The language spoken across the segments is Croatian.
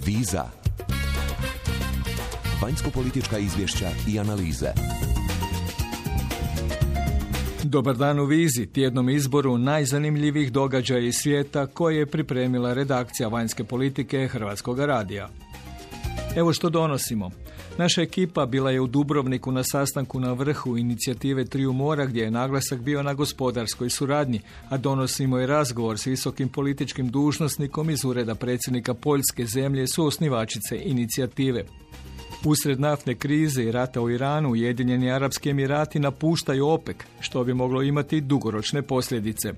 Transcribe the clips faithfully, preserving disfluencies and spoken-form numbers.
Viza. Vanjsko-politička izvješća i analize. Dobar dan u Vizi, tjednom izboru najzanimljivijih događaja iz svijeta koje je pripremila redakcija vanjske politike Hrvatskog radija. Evo što donosimo. Naša ekipa bila je u Dubrovniku na sastanku na vrhu inicijative Triju mora gdje je naglasak bio na gospodarskoj suradnji, a donosimo i razgovor s visokim političkim dužnosnikom iz ureda predsjednika Poljske, zemlje suosnivačice inicijative. Usred naftne krize i rata u Iranu, Ujedinjeni Arapski Emirati napuštaju OPEC, što bi moglo imati dugoročne posljedice.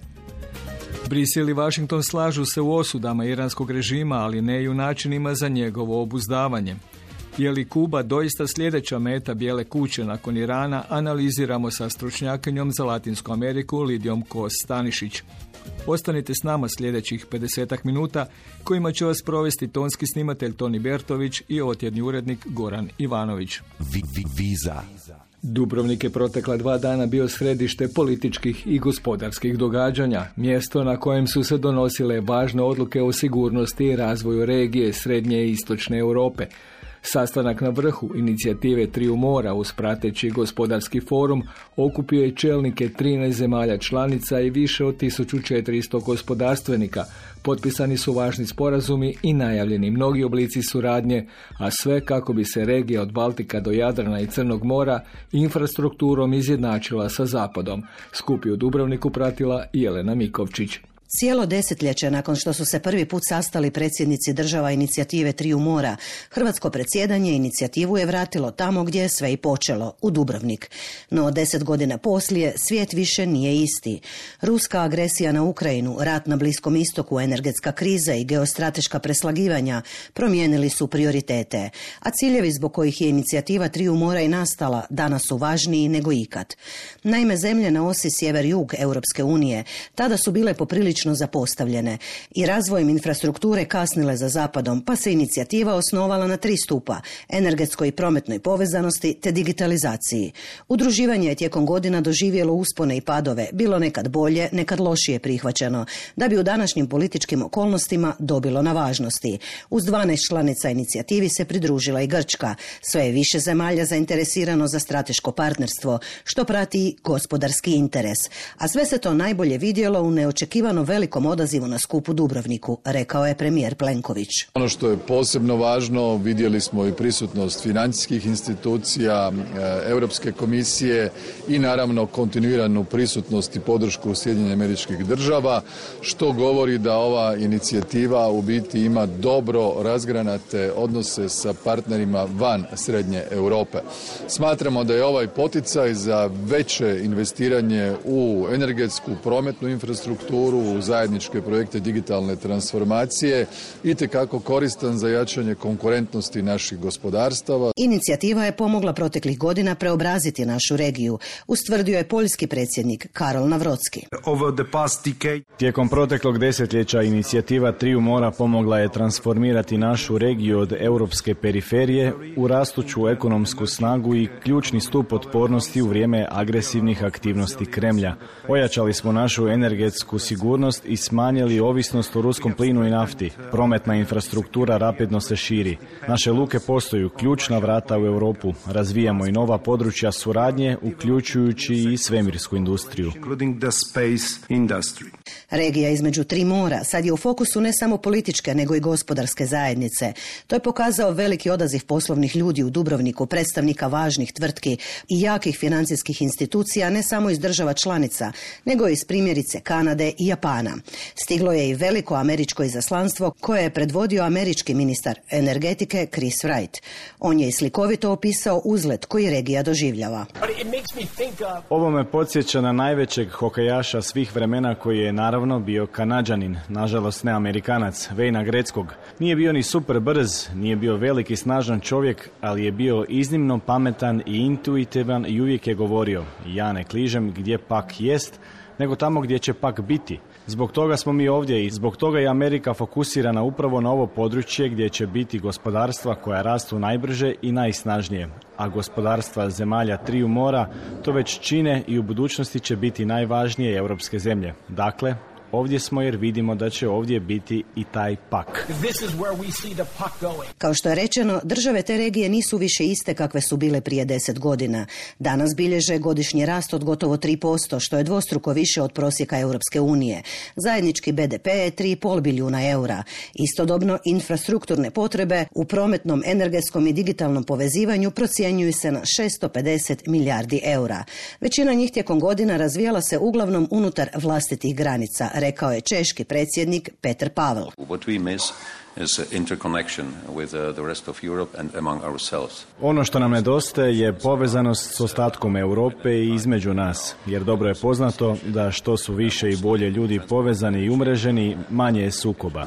Brisel i Washington slažu se u osudama iranskog režima, ali ne i u načinima za njegovo obuzdavanje. Je li Kuba doista sljedeća meta Bijele kuće nakon Irana, analiziramo sa stručnjakinjom za Latinsku Ameriku Lidijom Kos-Stanišić. Ostanite s nama sljedećih pedesetak minuta kojima će vas provesti tonski snimatelj Toni Bertović i otjedni urednik Goran Ivanović. Viza. Dubrovnik je protekla dva dana bio središte političkih i gospodarskih događanja, mjesto na kojem su se donosile važne odluke o sigurnosti i razvoju regije Srednje i Istočne Europe. Sastanak na vrhu inicijative Triju mora uz prateći gospodarski forum okupio je čelnike trinaest zemalja članica i više od tisuću četiristo gospodarstvenika. Potpisani su važni sporazumi i najavljeni mnogi oblici suradnje, a sve kako bi se regija od Baltika do Jadrana i Crnog mora infrastrukturom izjednačila sa Zapadom. Skup je u Dubrovniku pratila Jelena Mikovčić. Cijelo desetljeće nakon što su se prvi put sastali predsjednici država inicijative Triju mora, hrvatsko predsjedanje inicijativu je vratilo tamo gdje je sve i počelo, u Dubrovnik. No deset godina poslije svijet više nije isti. Ruska agresija na Ukrajinu, rat na Bliskom istoku, energetska kriza i geostrateška preslagivanja promijenili su prioritete, a ciljevi zbog kojih je inicijativa Triju mora i nastala danas su važniji nego ikad. Naime, zemlje na osi sjever-jug Europske unije tada su bile poprilično zapostavljene i razvojem infrastrukture kasnile za Zapadom, pa se inicijativa osnovala na tri stupa: energetskoj i prometnoj povezanosti te digitalizaciji. Udruživanje je tijekom godina doživjelo uspone i padove, bilo nekad bolje, nekad lošije prihvaćeno, da bi u današnjim političkim okolnostima dobilo na važnosti. Uz dvanaest članica inicijativi se pridružila i Grčka. Sve je više zemalja zainteresirano za strateško partnerstvo, što prati gospodarski interes. A sve se to najbolje vidjelo u neočekivano velikom odazivu na skupu Dubrovniku, rekao je premijer Plenković. Ono što je posebno važno, vidjeli smo i prisutnost financijskih institucija, Europske komisije i naravno kontinuiranu prisutnost i podršku Sjedinjenih Američkih Država, što govori da ova inicijativa u biti ima dobro razgranate odnose sa partnerima van Srednje Europe. Smatramo da je ovaj poticaj za veće investiranje u energetsku, prometnu infrastrukturu, u zajedničke projekte digitalne transformacije itekako koristan za jačanje konkurentnosti naših gospodarstava. Inicijativa je pomogla proteklih godina preobraziti našu regiju, ustvrdio je poljski predsjednik Karol Nawrocki. Tijekom proteklog desetljeća inicijativa Triju mora pomogla je transformirati našu regiju od europske periferije u rastuću ekonomsku snagu i ključni stup otpornosti u vrijeme agresivnih aktivnosti Kremlja. Ojačali smo našu energetsku sigurnost i smanjili ovisnost o ruskom plinu i nafti. Prometna infrastruktura rapidno se širi. Naše luke postaju ključna vrata u Europu. Razvijamo i nova područja suradnje, uključujući i svemirsku industriju. Regija između tri mora sad je u fokusu ne samo političke, nego i gospodarske zajednice. To je pokazao veliki odaziv poslovnih ljudi u Dubrovniku, predstavnika važnih tvrtki i jakih financijskih institucija, ne samo iz država članica, nego iz primjerice Kanade i Japana. Stiglo je i veliko američko izaslanstvo koje je predvodio američki ministar energetike Chris Wright. On je i slikovito opisao uzlet koji regija doživljava. Ovo me podsjeća na najvećeg hokejaša svih vremena koji je naravno bio Kanađanin, nažalost ne Amerikanac, Wayna Gretzkog. Nije bio ni super brz, nije bio velik i snažan čovjek, ali je bio iznimno pametan i intuitivan i uvijek je govorio: ja ne kližem gdje pak jest, nego tamo gdje će pak biti. Zbog toga smo mi ovdje i zbog toga je Amerika fokusirana upravo na ovo područje gdje će biti gospodarstva koja rastu najbrže i najsnažnije. A gospodarstva zemalja Triju mora to već čine i u budućnosti će biti najvažnije europske zemlje. Dakle, ovdje smo jer vidimo da će ovdje biti i taj pak. Kao što je rečeno, države te regije nisu više iste kakve su bile prije deset godina. Danas bilježe godišnji rast od gotovo tri posto, što je dvostruko više od prosjeka Europske unije. Zajednički be de pe je tri i pol bilijuna eura. Istodobno, infrastrukturne potrebe u prometnom, energetskom i digitalnom povezivanju procjenjuju se na šesto pedeset milijardi eura. Većina njih tijekom godina razvijala se uglavnom unutar vlastitih granica, rekao je češki predsjednik Petr Pavel. Ono što nam nedostaje je povezanost s ostatkom Europe i između nas, jer dobro je poznato da što su više i bolje ljudi povezani i umreženi, manje je sukoba.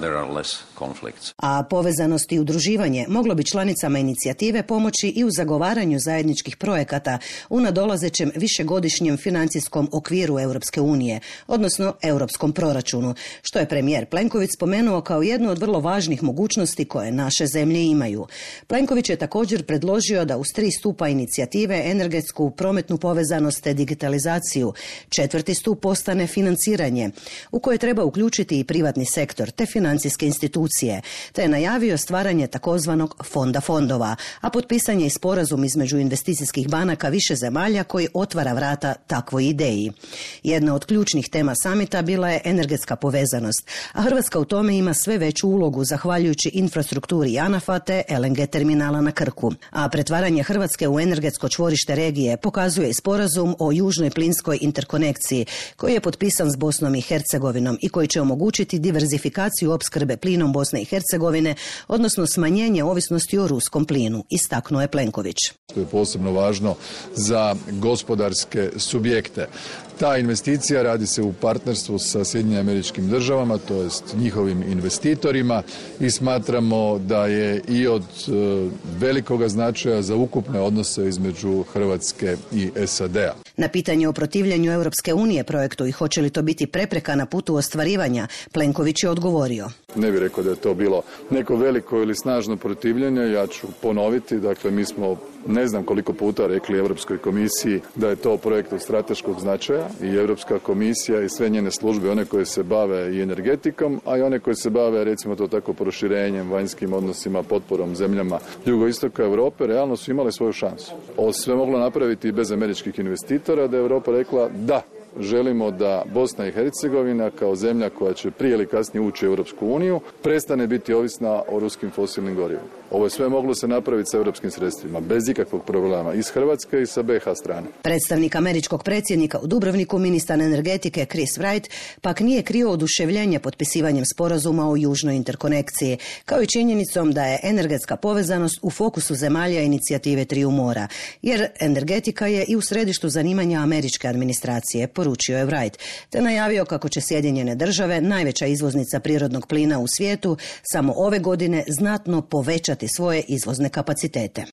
A povezanost i udruživanje moglo bi članicama inicijative pomoći i u zagovaranju zajedničkih projekata u nadolazećem višegodišnjem financijskom okviru Europske unije, odnosno europskom proračunu, što je premijer Plenković spomenuo kao jednu od vrlo važnih mogućnosti koje naše zemlje imaju. Plenković je također predložio da uz tri stupa inicijative, energetsku, prometnu povezanost te digitalizaciju, četvrti stup postane financiranje, u koje treba uključiti i privatni sektor te financijske institucije, te je najavio stvaranje takozvanog fonda fondova, a potpisan je i sporazum između investicijskih banaka više zemalja koji otvara vrata takvoj ideji. Jedna od ključnih tema samita bila je energetska povezanost, a Hrvatska u tome ima sve veću ulogu zahvaljujući infrastrukturi JANAF-a te el en ge terminala na Krku. A pretvaranje Hrvatske u energetsko čvorište regije pokazuje i sporazum o južnoj plinskoj interkonekciji koji je potpisan s Bosnom i Hercegovinom i koji će omogućiti diverzifikaciju opskrbe plinom Bosne i Hercegovine, odnosno smanjenje ovisnosti o ruskom plinu, istaknuo je Plenković. To je posebno važno za gospodarske subjekte. Ta investicija radi se u partnerstvu sa Sjedinjenim Američkim Državama, to jest njihovim investitorima, i smatramo da je i od e, velikoga značaja za ukupne odnose između Hrvatske i es a de a. Na pitanje o protivljenju Europske unije projektu i hoće li to biti prepreka na putu ostvarivanja, Plenković je odgovorio. Ne bih rekao da je to bilo neko veliko ili snažno protivljenje, ja ću ponoviti, dakle mi smo ne znam koliko puta rekli Europskoj komisiji da je to projekt od strateškog značaja i Europska komisija i sve njene službe, one koje se bave i energetikom, a i one koje se bave, recimo to tako, proširenjem, vanjskim odnosima, potporom zemljama jugoistoka Europe, realno su imale svoju šansu. Ovo sve moglo napraviti i bez američkih investitora, da je Europa rekla da, želimo da Bosna i Hercegovina kao zemlja koja će prije ili kasnije ući u Europsku uniju prestane biti ovisna o ruskim fosilnim gorivima. Ovo je sve moglo se napraviti sa europskim sredstvima, bez ikakvog problema, iz Hrvatske i sa be ha strane. Predstavnik američkog predsjednika u Dubrovniku, ministar energetike Chris Wright, pak nije krio oduševljenje potpisivanjem sporazuma o južnoj interkonekciji, kao i činjenicom da je energetska povezanost u fokusu zemalja inicijative Triju mora, jer energetika je i u središtu zanimanja američke administracije, poručio je Wright, te najavio kako će Sjedinjene države, najveća izvoznica prirodnog plina u svijetu, samo ove godine znatno povećati svoje izvozne kapacitete.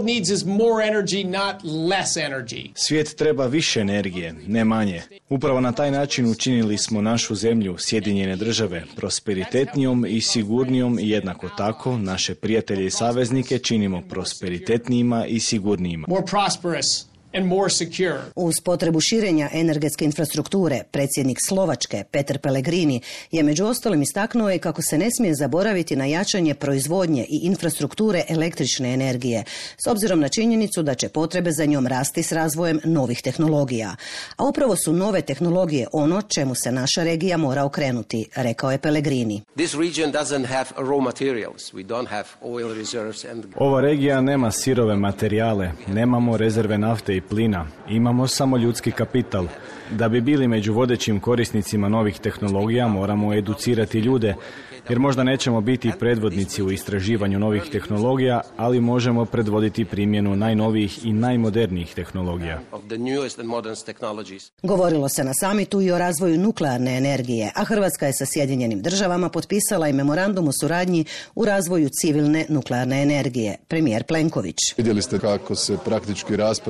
Svijet treba više energije, ne manje. Upravo na taj način učinili smo našu zemlju, Sjedinjene države, prosperitetnijom i sigurnijom i jednako tako naše prijatelje i saveznike činimo prosperitetnijima i sigurnijima. Uz potrebu širenja energetske infrastrukture, predsjednik Slovačke Peter Pellegrini je među ostalim istaknuo i kako se ne smije zaboraviti na jačanje proizvodnje i infrastrukture električne energije, s obzirom na činjenicu da će potrebe za njom rasti s razvojem novih tehnologija. A upravo su nove tehnologije ono čemu se naša regija mora okrenuti, rekao je Pellegrini. Ova regija nema sirove materijale, nemamo rezerve nafte i plina, imamo samo ljudski kapital. Da bi bili među vodećim korisnicima novih tehnologija moramo educirati ljude, jer možda nećemo biti predvodnici u istraživanju novih tehnologija, ali možemo predvoditi primjenu najnovijih i najmodernijih tehnologija. Govorilo se na samitu i o razvoju nuklearne energije, a Hrvatska je sa Sjedinjenim državama potpisala i memorandum o suradnji u razvoju civilne nuklearne energije. Premijer Plenković. Vidjeli ste kako se praktički rasprava o korištenju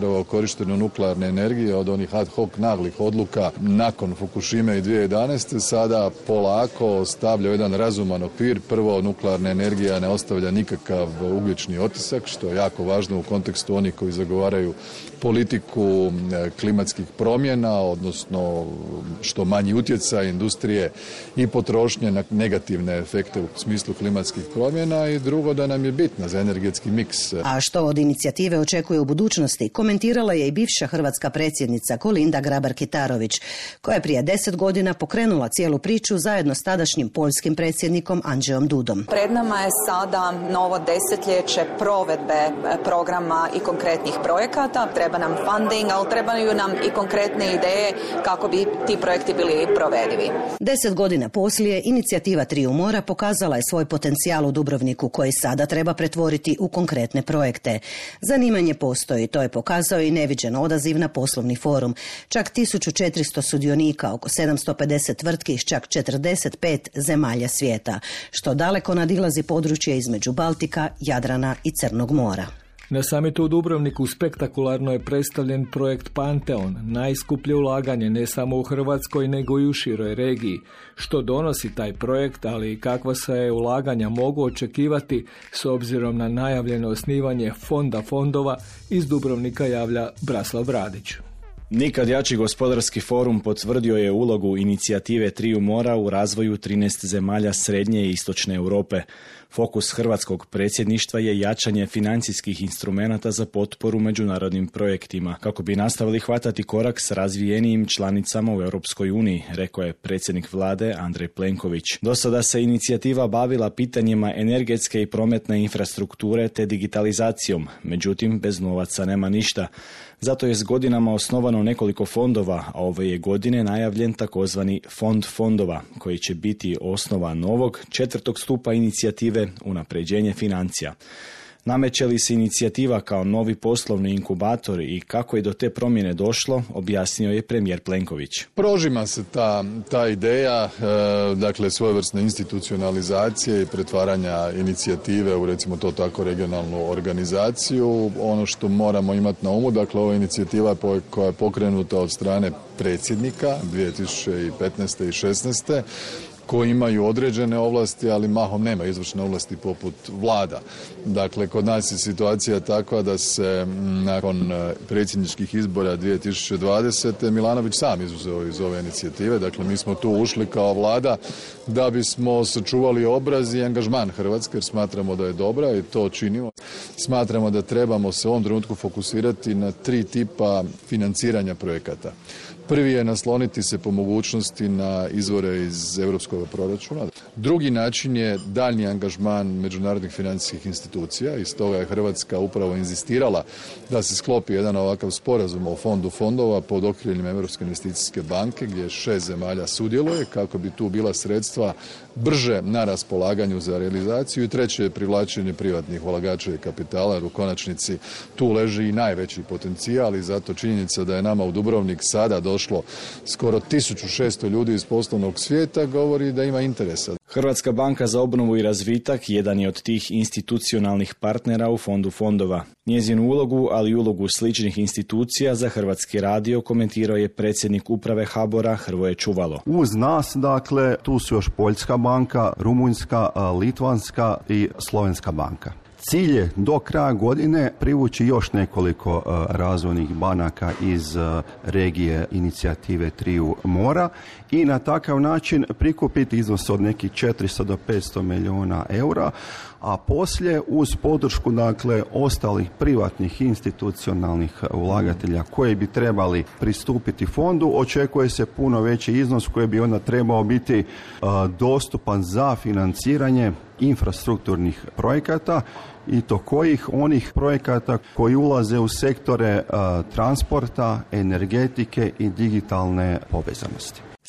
korištenju nuklearne energije od onih ad hoc naglih odluka nakon Fukushime i dvije tisuće jedanaeste. Sada polako stavlja jedan razuman okvir. Prvo, nuklearna energija ne ostavlja nikakav ugljični otisak, što je jako važno u kontekstu onih koji zagovaraju politiku klimatskih promjena, odnosno što manji utjecaj industrije i potrošnje na negativne efekte u smislu klimatskih promjena, i drugo, da nam je bitna za energetski miks. A što od inicijative očekuje u budućnosti, komentirala je i bivša hrvatska predsjednica Kolinda Grabar-Kitarović, koja je prije deset godina pokrenula cijelu priču zajedno s tadašnjim poljskim predsjednikom Andrzejom Dudom. Pred nama je sada novo desetljeće provedbe programa i konkretnih projekata. Treba nam funding, ali trebaju nam i konkretne ideje kako bi ti projekti bili provedivi. Deset godina poslije, inicijativa Triju mora pokazala je svoj potencijal u Dubrovniku, koji sada treba pretvoriti u konkretne projekte. Zanimanje postoji, to je pokazao i neviđen odaziv na poslovni forum. Čak tisuću četiristo sudionika, oko sedamsto pedeset tvrtki iz čak četrdeset pet zemalja svijeta, što daleko nadilazi područje između Baltika, Jadrana i Crnog mora. Na samitu u Dubrovniku spektakularno je predstavljen projekt Panteon, najskuplje ulaganje ne samo u Hrvatskoj nego i u široj regiji. Što donosi taj projekt, ali i kakva se ulaganja mogu očekivati s obzirom na najavljeno osnivanje fonda fondova, iz Dubrovnika javlja Braslav Bradić. Nikad jači gospodarski forum potvrdio je ulogu inicijative Triju mora u razvoju trinaest zemalja srednje i istočne Europe. Fokus hrvatskog predsjedništva je jačanje financijskih instrumenata za potporu međunarodnim projektima, kako bi nastavili hvatati korak s razvijenijim članicama u Europskoj uniji, rekao je predsjednik vlade Andrej Plenković. Do sada se inicijativa bavila pitanjima energetske i prometne infrastrukture te digitalizacijom, međutim bez novaca nema ništa. Zato je s godinama osnovano nekoliko fondova, a ove je godine najavljen takozvani fond fondova, koji će biti osnova novog četvrtog stupa inicijative unapređenje financija. Nameće li se inicijativa kao novi poslovni inkubator i kako je do te promjene došlo, objasnio je premijer Plenković. Prožima se ta, ta ideja, e, dakle svojevrsne institucionalizacije i pretvaranja inicijative u, recimo to tako, regionalnu organizaciju. Ono što moramo imati na umu, dakle ova inicijativa koja je pokrenuta od strane predsjednika dvije tisuće petnaeste i šesnaeste koji imaju određene ovlasti, ali mahom nema izvršne ovlasti poput vlada. Dakle, kod nas je situacija takva da se nakon predsjedničkih izbora dvije tisuće dvadesete Milanović sam izuzeo iz ove inicijative. Dakle, mi smo tu ušli kao vlada da bismo sačuvali obraz i angažman Hrvatske, jer smatramo da je dobra i to činimo. Smatramo da trebamo se u ovom trenutku fokusirati na tri tipa financiranja projekata. Prvi je nasloniti se po mogućnosti na izvore iz europskog proračuna. Drugi način je daljnji angažman međunarodnih financijskih institucija i stoga je Hrvatska upravo inzistirala da se sklopi jedan ovakav sporazum o fondu fondova pod okriljem Europske investicijske banke gdje šest zemalja sudjeluje kako bi tu bila sredstva brže na raspolaganju za realizaciju. I treće je privlačenje privatnih ulagača i kapitala, jer u konačnici tu leži i najveći potencijal i zato činjenica da je nama u Dubrovnik sada došlo skoro tisuću šesto ljudi iz poslovnog svijeta govori da ima interesa. Hrvatska banka za obnovu i razvitak jedan je od tih institucionalnih partnera u fondu fondova. Njezinu ulogu, ali i ulogu sličnih institucija za Hrvatski radio komentirao je predsjednik uprave ha bora Hrvoje Čuvalo. Uz nas, dakle, tu su još Poljska banka, Rumunjska, Litvanska i Slovenska banka. Cilj je do kraja godine privući još nekoliko uh, razvojnih banaka iz uh, regije inicijative Triju mora i na takav način prikupiti iznos od nekih četiristo do petsto milijuna eura, a poslije uz podršku dakle ostalih privatnih institucionalnih ulagatelja koji bi trebali pristupiti fondu, očekuje se puno veći iznos koji bi onda trebao biti uh, dostupan za financiranje infrastrukturnih projekata i to kojih onih projekata koji ulaze u sektore uh, transporta, energetike i digitalne povezanosti.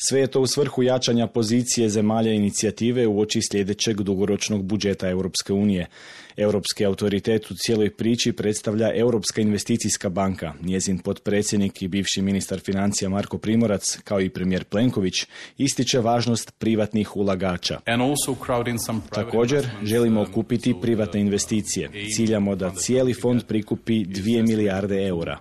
Sve je to u svrhu jačanja pozicije zemalja inicijative uoči sljedećeg dugoročnog budžeta Europske unije. Europski autoritet u cijeloj priči predstavlja Europska investicijska banka. Njezin potpredsjednik i bivši ministar financija Marko Primorac, kao i premijer Plenković, ističe važnost privatnih ulagača. Također, želimo okupiti privatne investicije. Ciljamo da cijeli fond prikupi dvije milijarde eura.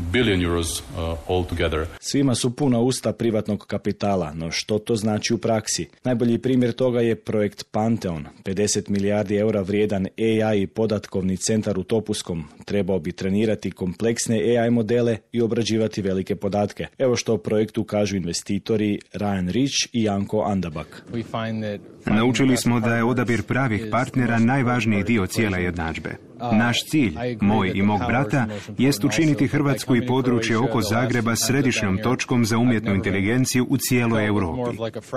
Svima su puna usta privatnog kapitala, no što to znači u praksi? Najbolji primjer toga je projekt Pantheon, pedeset milijardi eura vrijedan A I i podatkovni centar u Topuskom. Trebao bi trenirati kompleksne A I modele i obrađivati velike podatke. Evo što o projektu kažu investitori Ryan Rich i Janko Andabak. Naučili smo da je odabir pravih partnera najvažniji dio cijele jednadžbe. Naš cilj, moj i mog brata, jest učiniti Hrvatsku i područje oko Zagreba središnjom točkom za umjetnu inteligenciju u cijeloj Europi.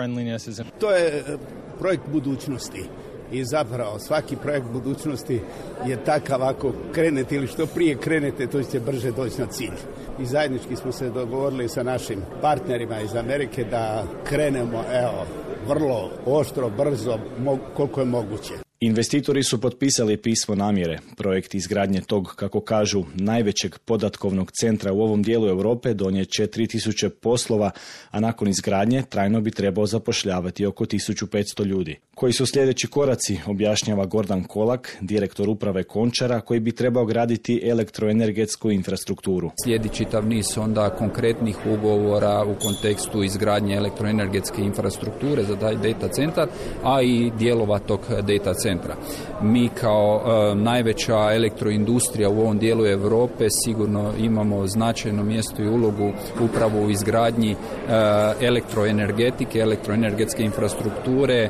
To je projekt budućnosti. I zapravo svaki projekt budućnosti je takav, ako krenete ili što prije krenete, to ćete brže doći na cilj. I zajednički smo se dogovorili sa našim partnerima iz Amerike da krenemo, evo, vrlo oštro, brzo, koliko je moguće. Investitori su potpisali pismo namjere. Projekt izgradnje tog, kako kažu, najvećeg podatkovnog centra u ovom dijelu Europe donijet će tri tisuće poslova, a nakon izgradnje trajno bi trebao zapošljavati oko tisuću petsto ljudi. Koji su sljedeći koraci, objašnjava Gordan Kolak, direktor uprave Končara, koji bi trebao graditi elektroenergetsku infrastrukturu. Slijedi čitav niz onda konkretnih ugovora u kontekstu izgradnje elektroenergetske infrastrukture za taj data centar, a i dijelova tog data centra. Mi kao e, najveća elektroindustrija u ovom dijelu Europe sigurno imamo značajno mjesto i ulogu upravo u izgradnji e, elektroenergetike, elektroenergetske infrastrukture, e,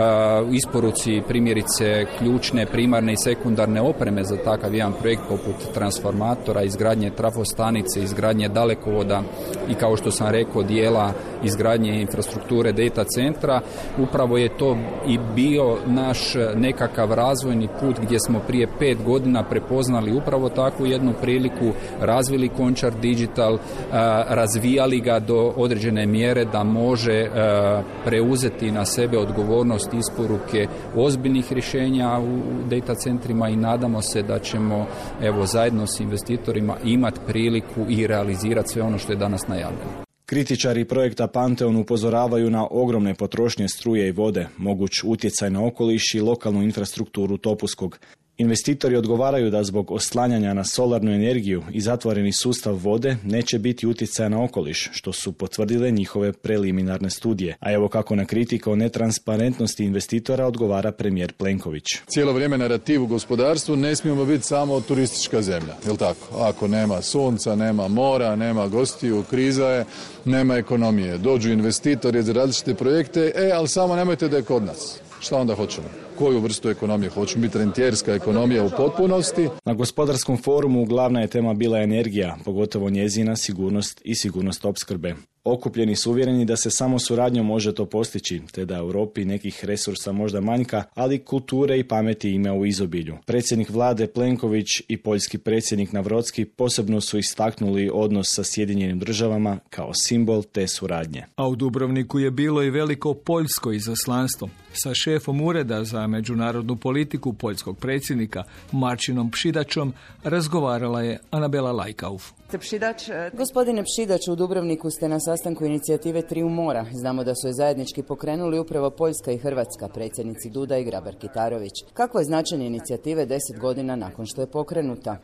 isporuci primjerice ključne primarne i sekundarne opreme za takav jedan projekt poput transformatora, izgradnje trafostanice, izgradnje dalekovoda i kao što sam rekao dijela izgradnje infrastrukture data centra. Upravo je to i bio naš nekakav razvojni put gdje smo prije pet godina prepoznali upravo takvu jednu priliku, razvili Končar Digital, razvijali ga do određene mjere da može preuzeti na sebe odgovornost isporuke ozbiljnih rješenja u data centrima i nadamo se da ćemo evo zajedno s investitorima imati priliku i realizirati sve ono što je danas najavljeno. Kritičari projekta Pantheon upozoravaju na ogromne potrošnje struje i vode, moguć utjecaj na okoliš i lokalnu infrastrukturu Topuskog. Investitori odgovaraju da zbog oslanjanja na solarnu energiju i zatvoreni sustav vode neće biti utjecaja na okoliš, što su potvrdile njihove preliminarne studije. A evo kako na kritiku o netransparentnosti investitora odgovara premijer Plenković. Cijelo vrijeme narativ u gospodarstvu ne smijemo biti samo turistička zemlja, jel tako? Ako nema sunca, nema mora, nema gostiju, kriza je, nema ekonomije. Dođu investitori za različite projekte, e, ali samo nemojte da je kod nas. Šta onda hoćemo? Koju vrstu ekonomije? Hoćemo biti rentijerska ekonomija u potpunosti? Na gospodarskom forumu glavna je tema bila energija, pogotovo njezina sigurnost i sigurnost opskrbe. Okupljeni su uvjereni da se samo suradnjom može to postići, te da Europi nekih resursa možda manjka, ali kulture i pameti ima u izobilju. Predsjednik vlade Plenković i poljski predsjednik Navrocki posebno su istaknuli odnos sa Sjedinjenim državama kao simbol te suradnje. A u Dubrovniku je bilo i veliko poljsko izaslanstvo. Sa šefom ureda za međunarodnu politiku poljskog predsjednika Marčinom Pšidačom razgovarala je Anabela Lajkauf. Gospodine Pšidač, u Dubrovniku ste na sastanku inicijative Triju mora. Znamo da su je zajednički pokrenuli upravo Poljska i Hrvatska, predsjednici Duda i Grabar-Kitarović. Kakvo je značenje inicijative deset godina nakon što je pokrenuta?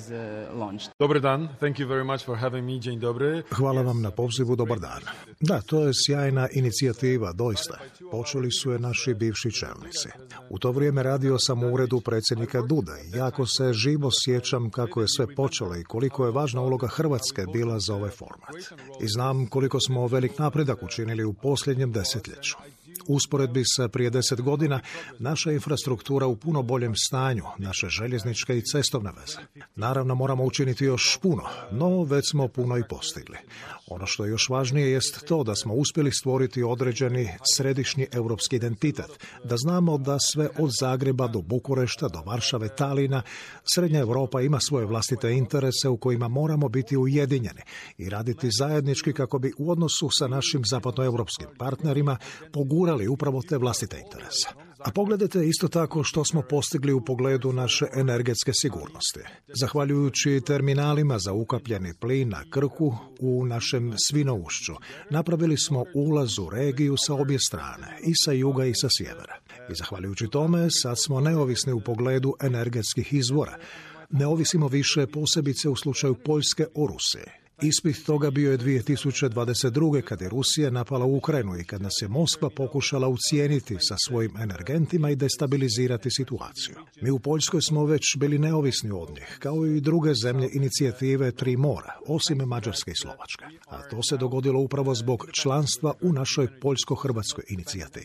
Dobar dan, thank you very much for having me, Dzień dobry. Hvala vam na pozivu, dobar dan. Da, to je sjajna inicijativa, doista. Počeli su je naši bivši čelnici. U to vrijeme radio sam u uredu predsjednika Duda i jako se živo sjećam kako je sve počelo i koliko je važna uloga Hrvatske bila za ovaj format. I znam koliko smo velik napredak učinili u posljednjem desetljeću. U usporedbi sa prije deset godina, naša infrastruktura u puno boljem stanju, naše željezničke i cestovne veze. Naravno, moramo učiniti još puno, no već smo puno i postigli. Ono što je još važnije jest to da smo uspjeli stvoriti određeni središnji europski identitet, da znamo da sve od Zagreba do Bukurešta, do Varšave, Talina, Srednja Europa ima svoje vlastite interese u kojima moramo biti ujedinjeni i raditi zajednički kako bi u odnosu sa našim zapadnoevropskim partnerima pogurali upravo te vlastite interese. A pogledajte isto tako što smo postigli u pogledu naše energetske sigurnosti. Zahvaljujući terminalima za ukapljeni plin na Krku u našem Svinoušću, napravili smo ulaz u regiju sa obje strane, i sa juga i sa sjevera. I zahvaljujući tome sad smo neovisni u pogledu energetskih izvora. Ne ovisimo više posebice u slučaju Poljske o Rusiji. Ispit toga bio je dvije tisuće dvadeset druge kad je Rusija napala Ukrajinu i kad nas je Moskva pokušala ucijeniti sa svojim energentima i destabilizirati situaciju. Mi u Poljskoj smo već bili neovisni od njih, kao i druge zemlje inicijative Tri mora, osim Mađarske i Slovačke. A to se dogodilo upravo zbog članstva u našoj poljsko-hrvatskoj inicijativi.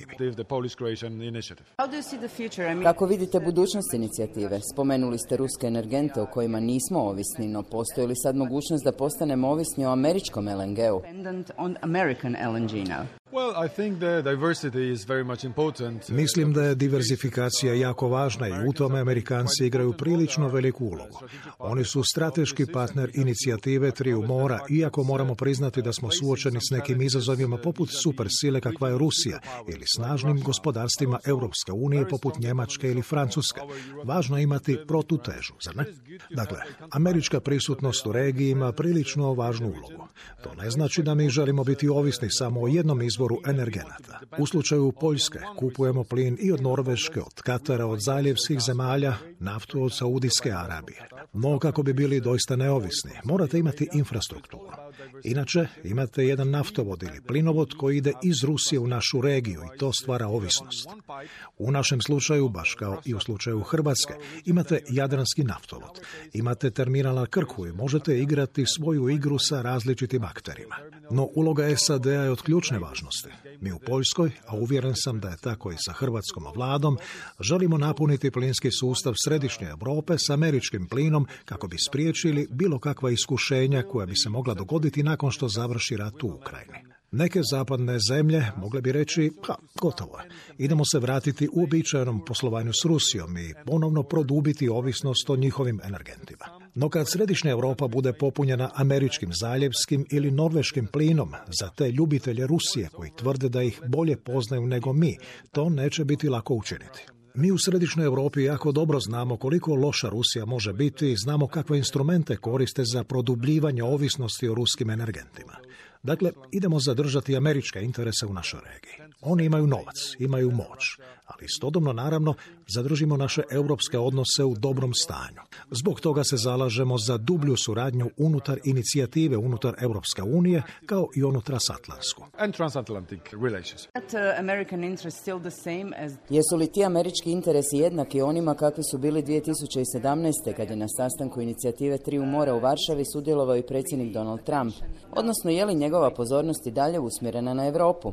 Kako vidite budućnost inicijative? Spomenuli ste ruske energente o kojima nismo ovisni, no postoji li sad mogućnost da postanemo ovisni o američkom el en ge-u? Mislim da je diverzifikacija jako važna i u tome Amerikanci igraju prilično veliku ulogu. Oni su strateški partner inicijative Triju mora, iako moramo priznati da smo suočeni s nekim izazovima poput supersile kakva je Rusija ili snažnim gospodarstvima Europske unije poput Njemačke ili Francuske. Važno je imati protutežu, zar ne? Dakle, američka prisutnost u regiji ima prilično važnu ulogu. To ne znači da mi želimo biti ovisni samo o jednom izvoru energenata. U slučaju Poljske kupujemo plin i od Norveške, od Katara, od zaljevskih zemalja, naftu od Saudijske Arabije. No, kako bi bili doista neovisni, morate imati infrastrukturu. Inače, imate jedan naftovod ili plinovod koji ide iz Rusije u našu regiju i to stvara ovisnost. U našem slučaju, baš kao i u slučaju Hrvatske, imate jadranski naftovod. Imate terminal na Krku i možete igrati svoju igru sa različitim akterima. No, uloga es a de a je od ključne važnosti. Mi u Poljskoj, a uvjeren sam da je tako i sa hrvatskom vladom, želimo napuniti plinski sustav središnje Europe s američkim plinom kako bi spriječili bilo kakva iskušenja koja bi se mogla dogoditi nakon što završi rat u Ukrajini. Neke zapadne zemlje mogle bi reći, ha, gotovo je. Idemo se vratiti u uobičajenom poslovanju s Rusijom i ponovno produbiti ovisnost o njihovim energentima. No kad središnja Europa bude popunjena američkim zaljevskim ili norveškim plinom za te ljubitelje Rusije koji tvrde da ih bolje poznaju nego mi, to neće biti lako učiniti. Mi u središnjoj Europi jako dobro znamo koliko loša Rusija može biti i znamo kakve instrumente koriste za produbljivanje ovisnosti o ruskim energentima. Dakle, idemo zadržati američke interese u našoj regiji. Oni imaju novac, imaju moć, ali istodobno, naravno, zadržimo naše europske odnose u dobrom stanju. Zbog toga se zalažemo za dublju suradnju unutar inicijative unutar Europske unije, kao i onu transatlantsku. Jesu li ti američki interesi jednaki onima kakvi su bili dvije tisuće sedamnaeste. kad je na sastanku inicijative Triju mora u Varšavi sudjelovao i predsjednik Donald Trump? Odnosno, je li njegova pozornost i dalje usmjerena na Europu?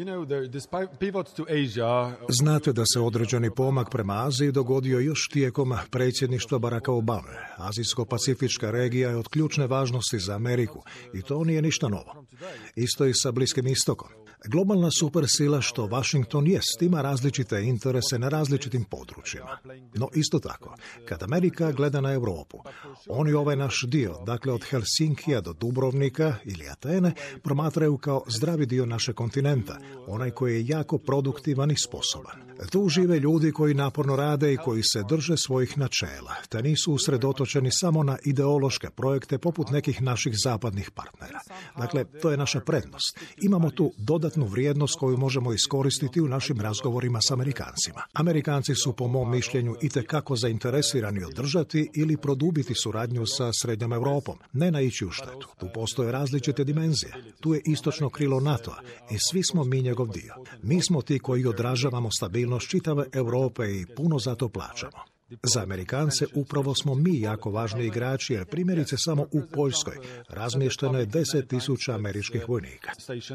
Znate da se određeni pomak prema Aziji dogodio još tijekom predsjedništva Baracka Obame. Azijsko-pacifička regija je od ključne važnosti za Ameriku i to nije ništa novo. Isto i sa Bliskim istokom. Globalna supersila što Washington jest ima različite interese na različitim područjima. No isto tako, kad Amerika gleda na Europu, oni ovaj naš dio, dakle od Helsinkija do Dubrovnika ili Atene, promatraju kao zdravi dio našeg kontinenta, onaj koji je jako produktivan i sposoban. Tu žive ljudi koji naporno rade i koji se drže svojih načela, te nisu usredotočeni samo na ideološke projekte poput nekih naših zapadnih partnera. Dakle, to je naša prednost. Imamo tu dodatnu vrijednost koju možemo iskoristiti u našim razgovorima s Amerikancima. Amerikanci su po mom mišljenju itekako zainteresirani održati ili produbiti suradnju sa Srednjom Europom, ne naići u štetu. Tu postoje različite dimenzije. Tu je istočno krilo NATO-a i svi smo mi njegov dio. Mi smo ti koji odražavamo stabilnost čitave Europe i puno za to plaćamo. Za Amerikance upravo smo mi jako važni igrači, jer primjerice samo u Poljskoj razmješteno je deset tisuća američkih vojnika.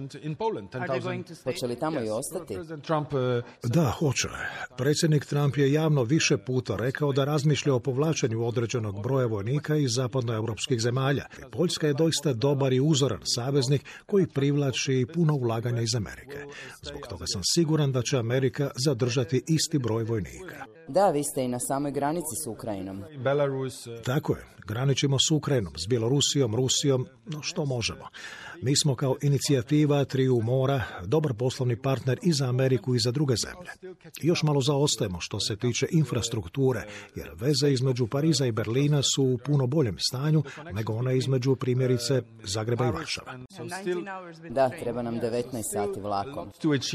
Hoće li tamo i ostati? Da, hoće. Predsjednik Trump je javno više puta rekao da razmišlja o povlačenju određenog broja vojnika iz zapadnoeuropskih zemalja. Poljska je doista dobar i uzoran saveznik koji privlači puno ulaganja iz Amerike. Zbog toga sam siguran da će Amerika zadržati isti broj vojnika. Da, vi ste i na samoj granici s Ukrajinom. Tako je. Graničimo s Ukrajinom, s Bjelorusijom, Rusijom, no što možemo. Mi smo kao inicijativa Triju mora dobar poslovni partner i za Ameriku i za druge zemlje. I još malo zaostajemo što se tiče infrastrukture, jer veze između Pariza i Berlina su u puno boljem stanju nego one između primjerice Zagreba i Varšava. Da, treba nam devetnaest sati vlakom.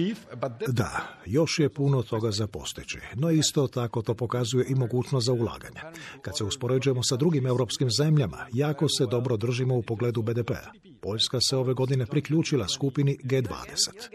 Da, još je puno toga za postići, no isto tako to pokazuje i mogućnost za ulaganje. Kad se uspoređujemo sa drugim europskim zemljama, jako se dobro držimo u pogledu be de pea. Poljska se ove godine priključila skupini G dvadeset.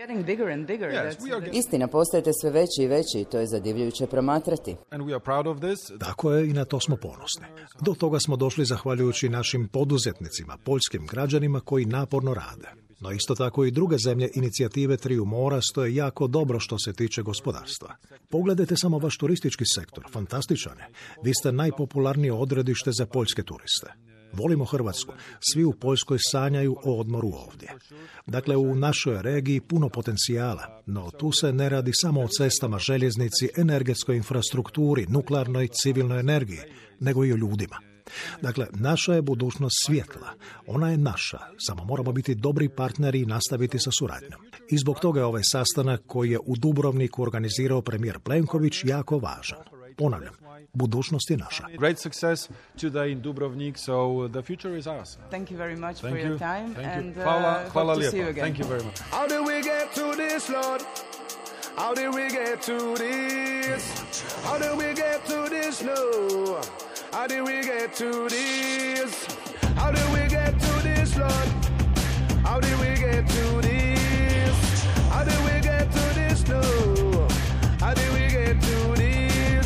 Istina, postajete sve veći i veći i to je zadivljujuće promatrati. Tako je i na to smo ponosni. Do toga smo došli zahvaljujući našim poduzetnicima, poljskim građanima koji naporno rade. No isto tako i druge zemlje inicijative Triju mora stoje jako dobro što se tiče gospodarstva. Pogledajte samo vaš turistički sektor, fantastičan je. Vi ste najpopularnije odredište za poljske turiste. Volimo Hrvatsku. Svi u Poljskoj sanjaju o odmoru ovdje. Dakle, u našoj regiji puno potencijala, no tu se ne radi samo o cestama, željeznici, energetskoj infrastrukturi, nuklearnoj, civilnoj energiji, nego i o ljudima. Dakle, naša je budućnost svjetla. Ona je naša, samo moramo biti dobri partneri i nastaviti sa suradnjom. I zbog toga je ovaj sastanak koji je u Dubrovniku organizirao premijer Plenković jako važan. Ponavljam, budućnost je naša. Great success today in Dubrovnik, so the future is ours. Thank you very much Thank for you. your time. Thank and you. Hvala, uh, hvala hope to see you lijepa. again. Thank you very much. How did we get to this, Lord? How did we get to this? How did we get to this, no? How did we get to this? How did we get to this, Lord? How did we get to this? How did we get to this, no? How did we get to this?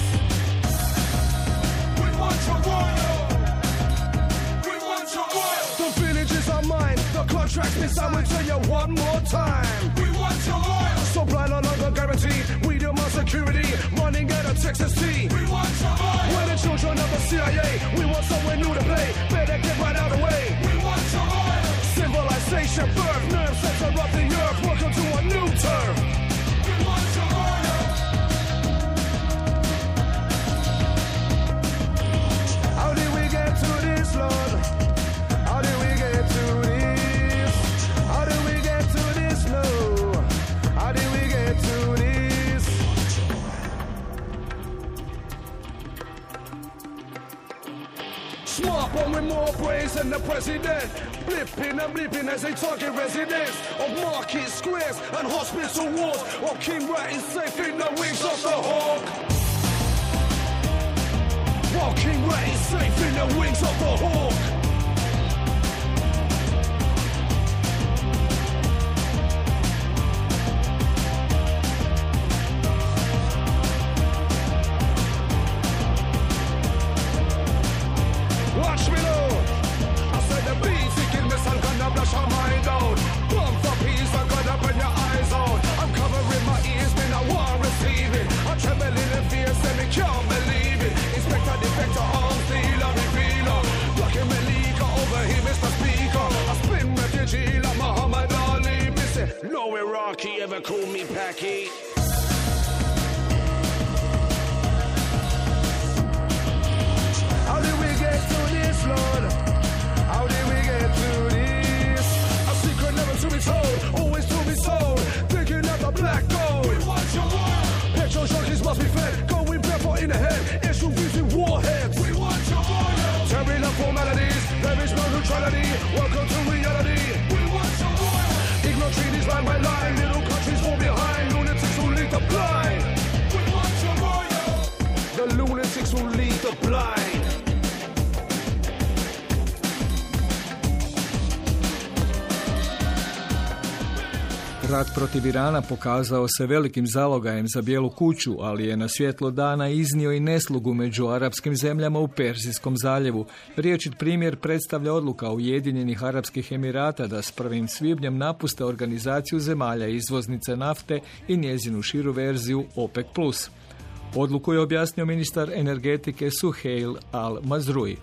We want your oil. We want your oil. The villages are mine. The contract's been signed. We'll tell you one more time. We want your oil. Supply no longer guaranteed. We demand security. Running out of Texas tea. We want your oil. We're the children of the C I A. We want somewhere new to play. Better get right out of the way. We want your oil. Civilization birth. Nerve center of the earth. Welcome to a new turn. We want your oil. How did we get to this, Lord? How did we get to this? How did we get to this, Lord? How did we get to this? Smart one with more brains than the president. Blipping and blipping as they target residents of market squares and hospital walls. While King Rat is safe in the wings of the hawk. While King Rat is safe in the wings of the hawk. Watch me now. I said the bees thinking this I'm gonna blush her mind out. Bump for peace, I'm gonna burn your eyes out. I'm covering my ears, man, I won't receive it. I'm trembling in fear, say me can't believe it. Inspector, defector, arms dealer, revealer. Blocking my leaker, over here, Mister Speaker. I spin refugee like Muhammad Ali. Missing, no Iraqi ever call me Packy. How did we get to this, Lord? How did we get to this? A secret never to be told, always to be sold. Thinking of the black gold. We want your oil. Petrol junkies must be fed. Going barefoot in the head. S U Vs with warheads. We want your oil. Tearing up formalities. There is no neutrality. Welcome to reality. We want your oil. Ignore treaties line by line. Little countries fall behind. Lunatics will lead the blind. We want your oil. The lunatics will lead the blind. Rat protiv Irana pokazao se velikim zalogajem za Bijelu kuću, ali je na svjetlo dana iznio i neslugu među arapskim zemljama u Perzijskom zaljevu. Riječit primjer predstavlja odluka Ujedinjenih Arapskih Emirata da s prvim svibnjem napuste organizaciju zemalja izvoznice nafte i njezinu širu verziju OPEC plus. Odluku je objasnio ministar energetike Suheil Al-Mazrui.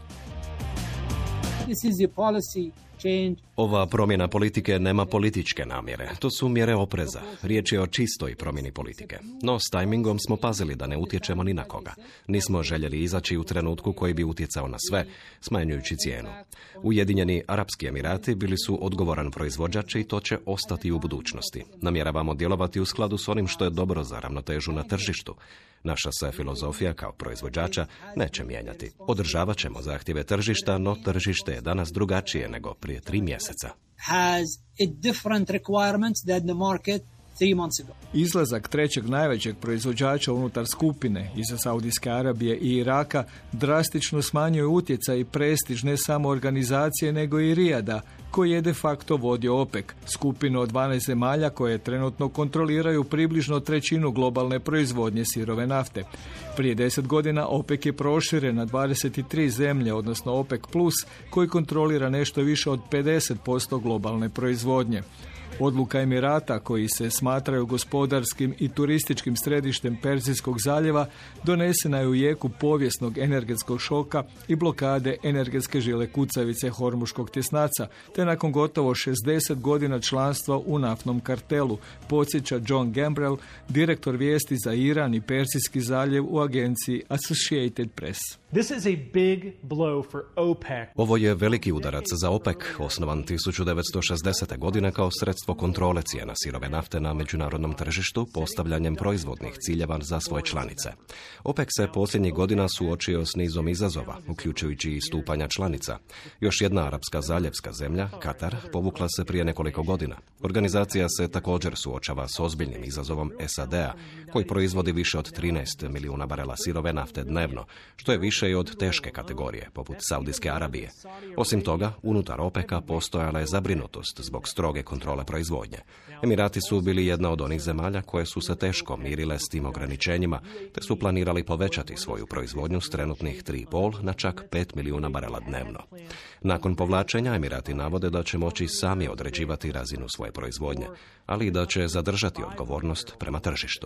This is a policy change. Ova promjena politike nema političke namjere. To su mjere opreza. Riječ je o čistoj promjeni politike. No, s tajmingom smo pazili da ne utječemo ni na koga. Nismo željeli izaći u trenutku koji bi utjecao na sve, smanjujući cijenu. Ujedinjeni Arapski Emirati bili su odgovoran proizvođač i to će ostati u budućnosti. Namjeravamo djelovati u skladu s onim što je dobro za ravnotežu na tržištu. Naša se filozofija kao proizvođača neće mijenjati. Održavat ćemo zahtjeve tržišta, no tržište je danas drugačije nego prije tri mjeseca. Has a different requirements than the market three months ago. Izlazak trećeg najvećeg proizvođača unutar skupine iza Saudijske Arabije i Iraka drastično smanjuje utjecaj i prestiž ne samo organizacije nego i Rijada, koji je de facto vodio OPEC, skupinu od dvanaest zemalja koje trenutno kontroliraju približno trećinu globalne proizvodnje sirove nafte. Prije deset godina OPEC je proširen na dvadeset tri zemlje, odnosno OPEC plus, koji kontrolira nešto više od pedeset posto globalne proizvodnje. Odluka Emirata, koji se smatraju gospodarskim i turističkim središtem Perzijskog zaljeva, donesena je u jeku povijesnog energetskog šoka i blokade energetske žile kucavice Hormuškog tjesnaca, te nakon gotovo šezdeset godina članstva u naftnom kartelu, podsjeća John Gambrell, direktor vijesti za Iran i Perzijski zaljev u agenciji Associated Press. This is a big blow for OPEC. Ovo je veliki udarac za OPEC, osnovan tisuću devetsto šezdesete. godine kao sredstvo kontrole cijena sirove nafte na međunarodnom tržištu postavljanjem proizvodnih ciljeva za svoje članice. OPEC se posljednjih godina suočio s nizom izazova, uključujući i stupanja članica. Još jedna arapska zaljevska zemlja, Katar, povukla se prije nekoliko godina. Organizacija se također suočava s ozbiljnim izazovom S A D-a, koji proizvodi više od trinaest milijuna barela sirove nafte dnevno, što je više i od teške kategorije, poput Saudijske Arabije. Osim toga, unutar OPEC-a postojala je zabrinutost zbog stroge kontrole proizvodnje. Emirati su bili jedna od onih zemalja koje su se teško mirile s tim ograničenjima, te su planirali povećati svoju proizvodnju s trenutnih tri i pol na čak pet milijuna barela dnevno. Nakon povlačenja, Emirati navode da će moći sami određivati razinu svoje proizvodnje, ali i da će zadržati odgovornost prema tržištu.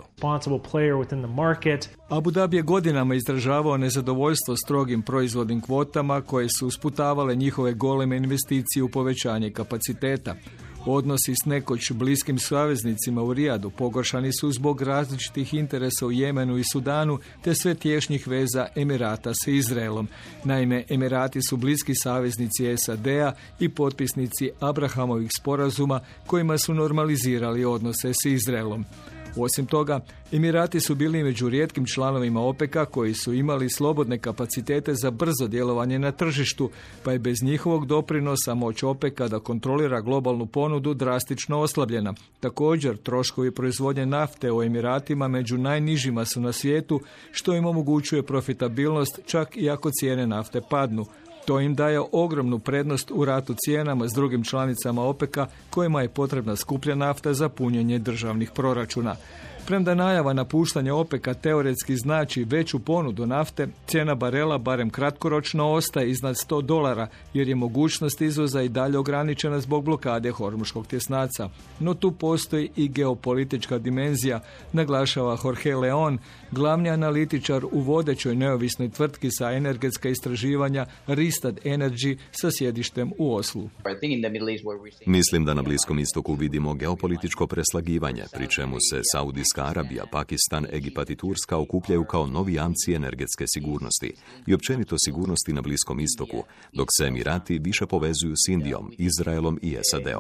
Abu Dhabi je godinama izražavao nezadovoljstvo strogim proizvodnim kvotama koje su usputavale njihove goleme investicije u povećanje kapaciteta. Odnosi s nekoć bliskim saveznicima u Rijadu pogoršani su zbog različitih interesa u Jemenu i Sudanu, te sve tješnjih veza Emirata sa Izraelom. Naime, Emirati su bliski saveznici S A D-a i potpisnici Abrahamovih sporazuma kojima su normalizirali odnose s Izraelom. Osim toga, Emirati su bili među rijetkim članovima OPEC-a koji su imali slobodne kapacitete za brzo djelovanje na tržištu, pa je bez njihovog doprinosa moć OPEC-a da kontrolira globalnu ponudu drastično oslabljena. Također, troškovi proizvodnje nafte u Emiratima među najnižima su na svijetu, što im omogućuje profitabilnost čak i ako cijene nafte padnu. To im daje ogromnu prednost u ratu cijenama s drugim članicama OPEC-a kojima je potrebna skuplja nafta za punjenje državnih proračuna. Premda najava napuštanja OPEC-a teoretski znači veću ponudu nafte, cijena barela barem kratkoročno ostaje iznad sto dolara, jer je mogućnost izvoza i dalje ograničena zbog blokade Hormuškog tjesnaca. No tu postoji i geopolitička dimenzija, naglašava Jorge Leon, glavni analitičar u vodećoj neovisnoj tvrtki sa energetska istraživanja Rystad Energy sa sjedištem u Oslu. Mislim da na Bliskom istoku vidimo geopolitičko preslagivanje, pri čemu se Saudijska Arabija, Pakistan, Egipat i Turska okupljaju kao novi jamci energetske sigurnosti i općenito sigurnosti na Bliskom istoku, dok se Emirati više povezuju s Indijom, Izraelom i S A D-om.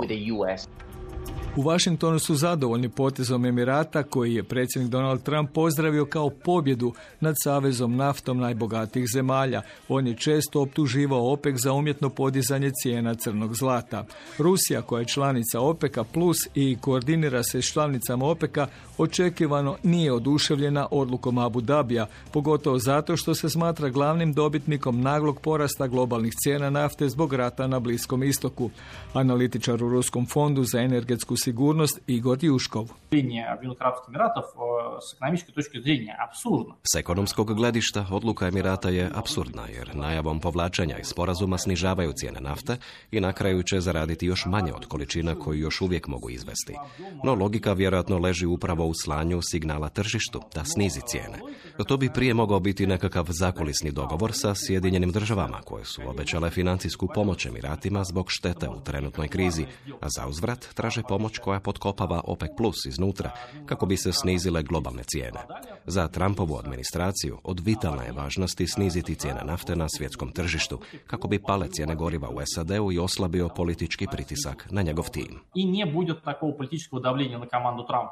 U Washingtonu su zadovoljni potezom Emirata, koji je predsjednik Donald Trump pozdravio kao pobjedu nad savezom naftom najbogatijih zemalja. On je često optuživao OPEC za umjetno podizanje cijena crnog zlata. Rusija, koja je članica OPEC-a plus i koordinira se s članicama OPEC-a, očekivano nije oduševljena odlukom Abu Dhabija, pogotovo zato što se smatra glavnim dobitnikom naglog porasta globalnih cijena nafte zbog rata na Bliskom istoku. Analitičar u Ruskom fondu za energetsku sigurnost Igor Juškov. S ekonomskog gledišta odluka Emirata je apsurdna jer najavom povlačenja iz sporazuma snižavaju cijene nafte i na kraju će zaraditi još manje od količina koju još uvijek mogu izvesti. No logika vjerojatno leži upravo u slanju signala tržištu da snizi cijene. To bi prije mogao biti nekakav zakulisni dogovor sa Sjedinjenim državama koje su obećale financijsku pomoć Emiratima zbog štete u trenutnoj krizi, a zauzvrat traže pomoć koja potkopava OPEC plus iznutra kako bi se snizile globalne cijene. Za Trumpovu administraciju od vitalne je važnosti sniziti cijene nafte na svjetskom tržištu kako bi pale cijene goriva u S A D-u i oslabio politički pritisak na njegov tim. I nije bude takvog političkog davljenja na komandu Trumpa.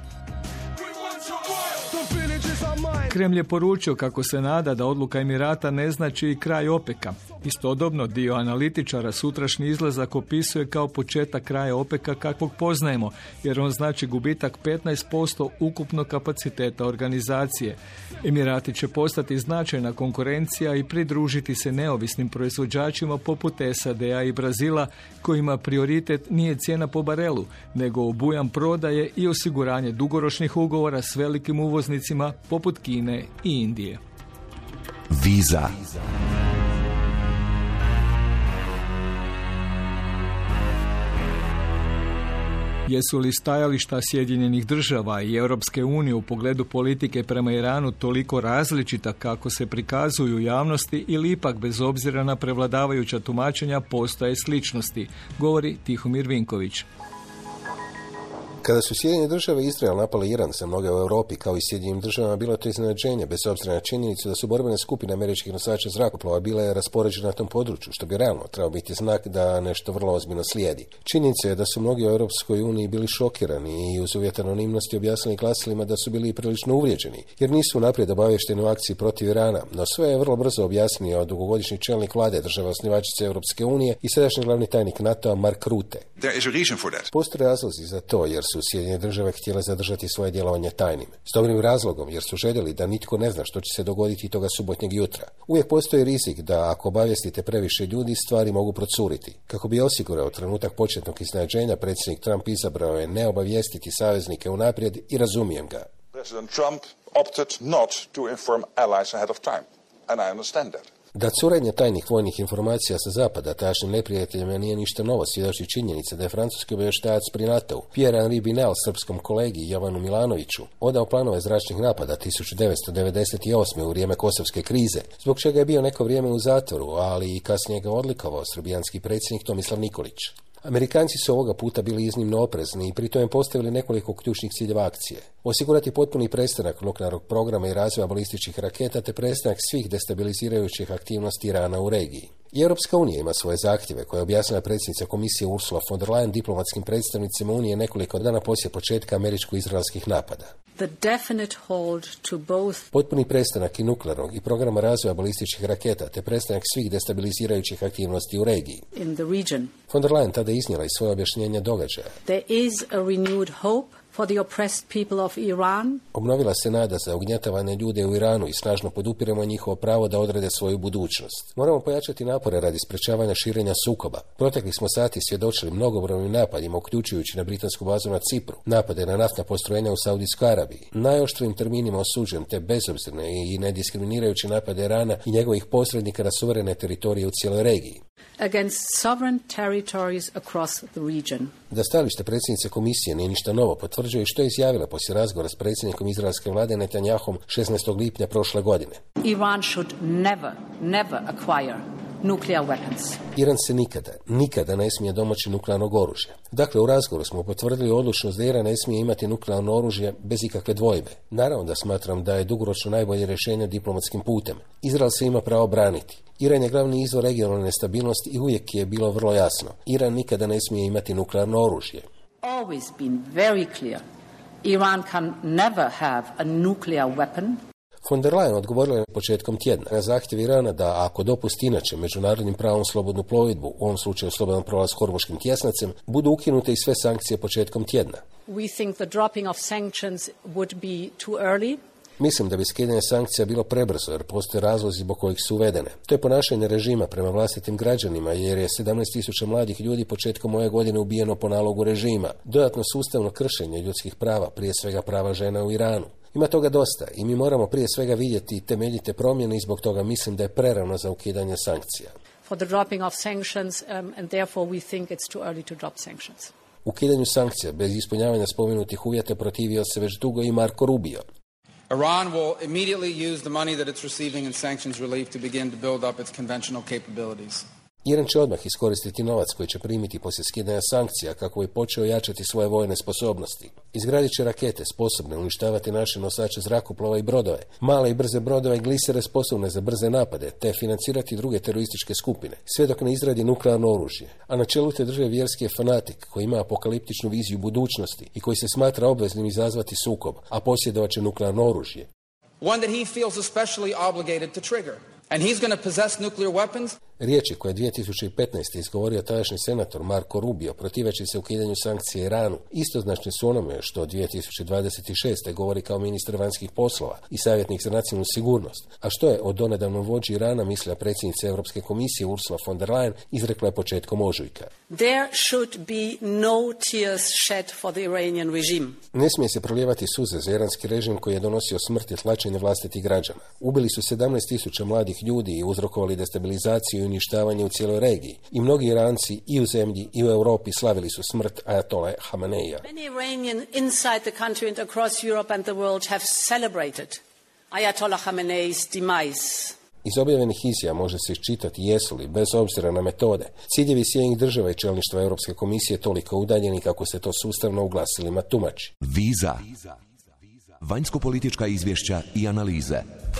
Kremlj je poručio kako se nada da odluka Emirata ne znači i kraj OPEC-a. Istodobno, dio analitičara sutrašnji izlazak opisuje kao početak kraja OPEC-a kakvog poznajemo, jer on znači gubitak petnaest posto ukupnog kapaciteta organizacije. Emirati će postati značajna konkurencija i pridružiti se neovisnim proizvođačima poput S A D-a i Brazila, kojima prioritet nije cijena po barelu, nego obujam prodaje i osiguranje dugoročnih ugovora s velikim uvoznicima poput Kine i Indije. Viza. Jesu li stajališta Sjedinjenih država i Europske unije u pogledu politike prema Iranu toliko različita kako se prikazuju u javnosti ili ipak bez obzira na prevladavajuća tumačenja postoje sličnosti, govori Tihomir Vinković. Kada su Sjedinjene države i Izrael napali Iran, za mnoge u Europi kao i Sjedinjenim državama bilo to iznenađenje, bez obzira na činjenicu da su borbene skupine američkih nosača zrakoplova bile raspoređene na tom području, što bi realno trebao biti znak da nešto vrlo ozbiljno slijedi. Činjenica je da su mnogi u Europskoj uniji bili šokirani i uz uvjet anonimnosti objasnili glasilima da su bili prilično uvrijeđeni, jer nisu naprijed obavješteni u akciji protiv Irana, no sve je vrlo brzo objasnio dugogodišnji čelnik vlade država osnivačice Europske unije i sadašnji glavni tajnik NATO-a Mark Rutte. Postoje razlozi za to, jer su Sjedinjene države htjele zadržati svoje djelovanje tajnim. S dobrim razlogom, jer su željeli da nitko ne zna što će se dogoditi toga subotnjeg jutra. Uvijek postoji rizik da ako obavijestite previše ljudi, stvari mogu procuriti. Kako bi osigurao trenutak početnog iznenađenja, predsjednik Trump izabrao je ne obavijestiti saveznike unaprijed i razumijem ga. President Trump opted not to inform allies ahead of time, and I understand that. Da curenje tajnih vojnih informacija sa zapada tašnim neprijateljima nije ništa novo, svjedoči činjenica da je francuski obavještajac pri NATO-u Pierre-Henri Binel srpskom kolegi Jovanu Milanoviću odao planove zračnih napada tisuću devetsto devedeset osme. u vrijeme kosovske krize, zbog čega je bio neko vrijeme u zatvoru, ali i kasnije ga odlikovao srbijanski predsjednik Tomislav Nikolić. Amerikanci su ovoga puta bili iznimno oprezni i pritom je postavili nekoliko ključnih ciljeva akcije. Osigurati potpuni prestanak nuklearnog programa i razvoja balističkih raketa te prestanak svih destabilizirajućih aktivnosti Irana u regiji. I Europska unija ima svoje zahtjeve koje je objasnila predsjednica komisije Ursula von der Leyen diplomatskim predstavnicima Unije nekoliko dana poslije početka američko-izraelskih napada. The definite hold to both. Potpuni prestanak i nuklearnog i programa razvoja balističkih raketa te prestanak svih destabilizirajućih aktivnosti u regiji. In the region. Von der Leyen tada iznijela i svoje objašnjenja događaja. There is a renewed hope for the oppressed people of Iran. Obnovila se nada za ugnjetavane ljude u Iranu i snažno podupiremo njihovo pravo da odrede svoju budućnost. Moramo pojačati napore radi sprečavanja širenja sukoba. Proteklih smo sati svjedočili mnogobrojnim napadima, uključujući na britansku bazu na Cipru, napade na naftna postrojenja u Saudijskoj Arabiji. Najoštrijim terminima osuđujem te bezobzirne i nediskriminirajuće napade Irana i njegovih posrednika na suverene teritorije u cijeloj regiji. Against sovereign territories across the region. Da stajalište predsjednice komisije nije ništa novo potvrđuje i što je izjavila poslije razgovora s predsjednikom izraelske vlade Netanjahom šesnaestog lipnja prošle godine. Iran should never, never acquire nuclear weapons. Iran se nikada, nikada ne smije domoći nuklearnog oružja. Dakle, u razgovoru smo potvrdili odlučnost da Iran ne smije imati nuklearno oružje bez ikakve dvojbe. Naravno da smatram da je dugoročno najbolje rješenje diplomatskim putem. Izrael se ima pravo braniti. Iran je glavni izvor regionalne nestabilnosti i uvijek je bilo vrlo jasno. Iran nikada ne smije imati nuklearno oružje. Always been very clear. Iran can never have a nuclear weapon. Von der Leyen odgovorila je početkom tjedna na zahtjev Irana da ako dopusti inače međunarodnim pravom slobodnu plovidbu, u ovom slučaju slobodan prolaz Hormuškim tjesnacem, budu ukinute i sve sankcije početkom tjedna. We think the dropping of sanctions would be too early. Mislim da bi skidanje sankcija bilo prebrzo jer postoje razlozi zbog kojih su uvedene. To je ponašanje režima prema vlastitim građanima jer je sedamnaest tisuća mladih ljudi početkom ove godine ubijeno po nalogu režima. Dodatno sustavno kršenje ljudskih prava, prije svega prava žena u Iranu. Ima toga dosta i mi moramo prije svega vidjeti temeljite promjene i zbog toga mislim da je prerano za ukidanje sankcija. For the dropping of sanctions, um, and therefore we think it's too early to drop sanctions. Ukidanju sankcija bez ispunjavanja spomenutih uvjeta protivio se već dugo i Marco Rubio. Iran will immediately use the money that it's receiving in sanctions relief to begin to build up its conventional capabilities. Iran će odmah iskoristiti novac koji će primiti poslije skidanja sankcija kako bi počeo jačati svoje vojne sposobnosti. Izgradit će rakete sposobne uništavati naše nosače zrakoplova i brodove, male i brze brodove i glisere sposobne za brze napade, te financirati druge terorističke skupine, sve dok ne izradi nuklearno oružje. A na čelu te države vjerski je fanatik koji ima apokaliptičnu viziju budućnosti i koji se smatra obveznim izazvati sukob, a posjedovat će nuklearno oružje. One that he feels especially obligated to trigger. And he's going to possess nuclear weapons. Riječi koje je dvije tisuće petnaeste. izgovorio tadašnji senator Marco Rubio protiveći se ukidanju sankcije Iranu, istoznačni su onome što dvije tisuće dvadeset šeste. govori kao ministar vanjskih poslova i savjetnik za nacionalnu sigurnost, a što je o donedavnom vođi Irana mislila predsjednica Europske komisije Ursula von der Leyen izrekla je početkom ožujka. There should be no tears shed for the Iranian regime. Ne smije se prolijevati suze za iranski režim koji je donosio smrt i tlačenje vlastitih građana. Ubili su sedamnaest tisuća mladih ljudi i uzrokovali destabilizaciju i uništavanje u cijeloj regiji. I mnogi Iranci i u zemlji i u Europi slavili su smrt Ajatola Hameneija. Many Iranians inside the country and across Europe and the world have celebrated Ayatollah Khamenei's demise. Iz objavljenih izjava može se iščitati jesu li, bez obzira na metode, ciljevi Sjedinjenih država i čelništva Europske komisije toliko udaljeni kako se to sustavno u glasilima tumači. Viza. Vanjsko-politička izvješća i analize.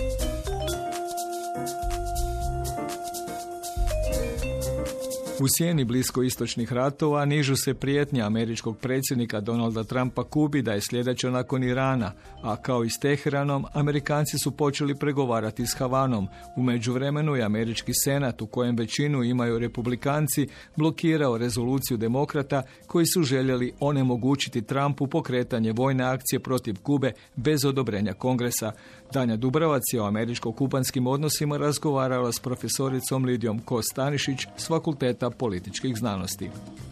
U sjeni bliskoistočnih ratova nižu se prijetnje američkog predsjednika Donalda Trumpa Kubi da je sljedeća nakon Irana, a kao i s Teheranom, Amerikanci su počeli pregovarati s Havanom. U međuvremenu je američki senat, u kojem većinu imaju republikanci, blokirao rezoluciju demokrata koji su željeli onemogućiti Trumpu pokretanje vojne akcije protiv Kube bez odobrenja Kongresa. Danja Dubravac je o američko-kubanskim odnosima razgovarala s profesoricom Lidijom Kos-Stanišić s Fakulteta političkih znanosti.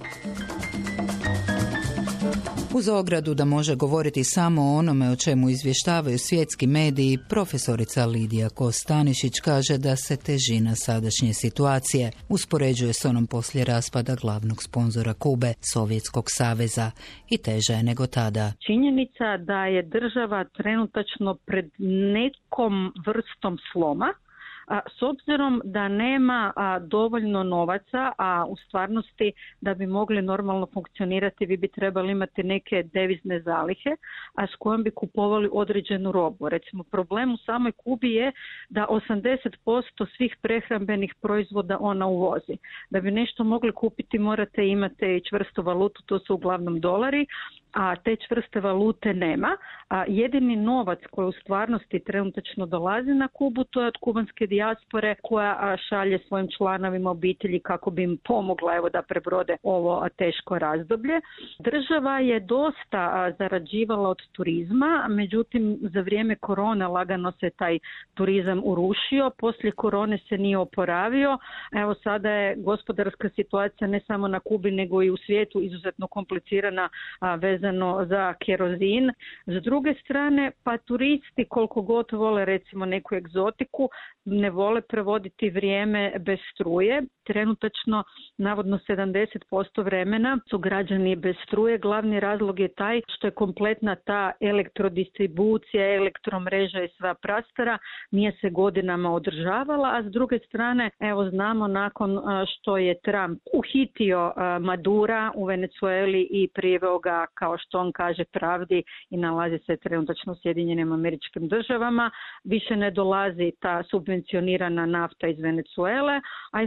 Uz ogradu da može govoriti samo o onome o čemu izvještavaju svjetski mediji, profesorica Lidija Kos-Stanišić kaže da se težina sadašnje situacije uspoređuje s onom poslije raspada glavnog sponzora Kube, Sovjetskog saveza, i teža je nego tada. Činjenica da je država trenutačno pred nekom vrstom sloma, a, s obzirom da nema a, dovoljno novaca, a u stvarnosti da bi mogli normalno funkcionirati vi bi trebali imati neke devizne zalihe, a s kojom bi kupovali određenu robu. Recimo problem u samoj Kubi je da osamdeset posto svih prehrambenih proizvoda ona uvozi. Da bi nešto mogli kupiti morate imati i čvrstu valutu, to su uglavnom dolari, a te čvrste valute nema. A jedini novac koji u stvarnosti trenutačno dolazi na Kubu, to je od kubanske dijaspore koja šalje svojim članovima obitelji kako bi im pomogla evo, da prebrode ovo teško razdoblje. Država je dosta zarađivala od turizma, međutim za vrijeme korone lagano se taj turizam urušio, poslije korone se nije oporavio. Evo sada je gospodarska situacija ne samo na Kubi nego i u svijetu izuzetno komplicirana a, vezano za kerozin. S druge strane, pa turisti koliko god vole recimo neku egzotiku, ne vole prevoditi vrijeme bez struje. Trenutačno, navodno sedamdeset posto vremena su građani bez struje. Glavni razlog je taj što je kompletna ta elektrodistribucija, elektromreža i sva prastara nije se godinama održavala, a s druge strane, evo znamo nakon što je Trump uhitio Madura u Venezueli i priveo ga, kao što on kaže, pravdi i nalazi se trenutačno u Sjedinjenim Američkim Državama, više ne dolazi ta subvencionirana nafta iz Venezuele, a između